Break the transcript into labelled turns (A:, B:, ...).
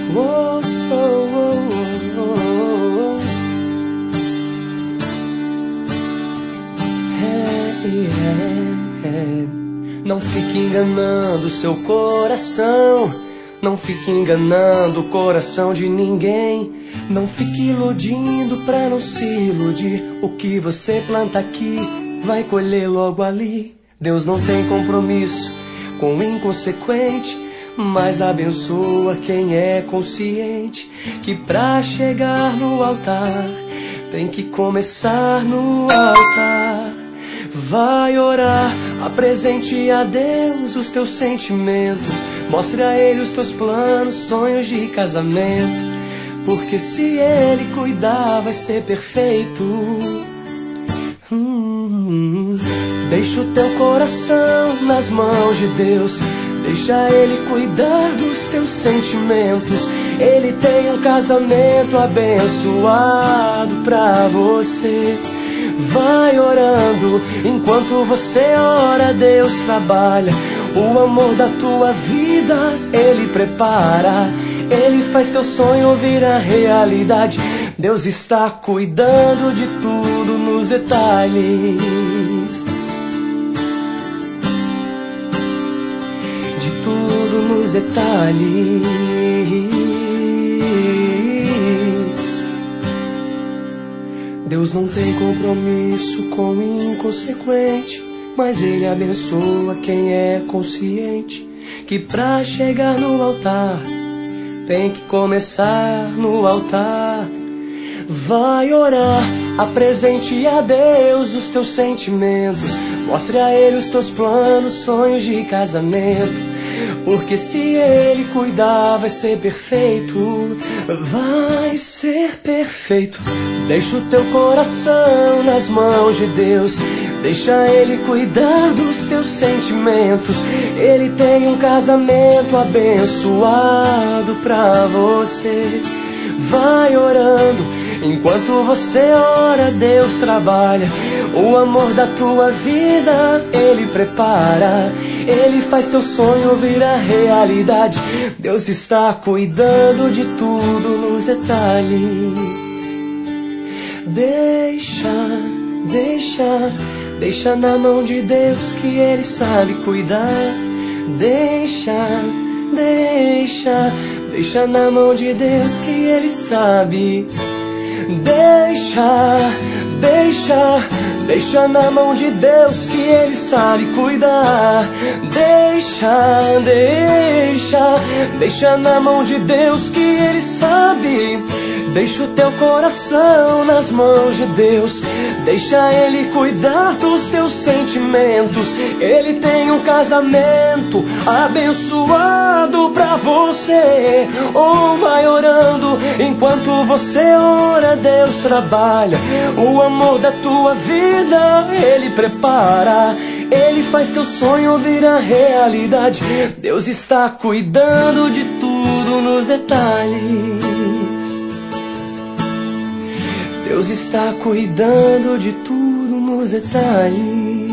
A: Oh, oh, oh, oh, oh. Não fique enganando seu coração, não fique enganando o coração de ninguém. Não fique iludindo pra não se iludir. O que você planta aqui vai colher logo ali. Deus não tem compromisso com o inconsequente, mas abençoa quem é consciente que pra chegar no altar tem que começar no altar. Vai orar, apresente a Deus os teus sentimentos, mostre a Ele os teus planos, sonhos de casamento, porque se Ele cuidar vai ser perfeito. Deixa o teu coração nas mãos de Deus, deixa Ele cuidar dos teus sentimentos. Ele tem um casamento abençoado pra você. Vai orando, enquanto você ora, Deus trabalha. O amor da tua vida Ele prepara. Ele faz teu sonho virar realidade. Deus está cuidando de tudo nos detalhes. De tudo nos detalhes. Deus não tem compromisso com o inconsequente, mas Ele abençoa quem é consciente que pra chegar no altar tem que começar no altar. Vai orar, apresente a Deus os teus sentimentos, mostre a Ele os teus planos, sonhos de casamento, porque se Ele cuidar vai ser perfeito, vai ser perfeito. Deixa o teu coração nas mãos de Deus, deixa Ele cuidar dos teus sentimentos. Ele tem um casamento abençoado pra você. Vai orando, enquanto você ora, Deus trabalha. O amor da tua vida Ele prepara. Ele faz teu sonho virar realidade. Deus está cuidando de tudo nos detalhes. Deixa na mão de Deus que Ele sabe cuidar. Deixa na mão de Deus que Ele sabe. Deixa na mão de Deus que Ele sabe cuidar. Deixa na mão de Deus que Ele sabe. Deixa o teu coração nas mãos de Deus, deixa Ele cuidar dos teus sentimentos. Ele tem um casamento abençoado pra você. Oh, vai orando, enquanto você ora, Deus trabalha. O amor da tua vida Ele prepara. Ele faz teu sonho virar realidade. Deus está cuidando de tudo nos detalhes. Deus está cuidando de tudo nos detalhes.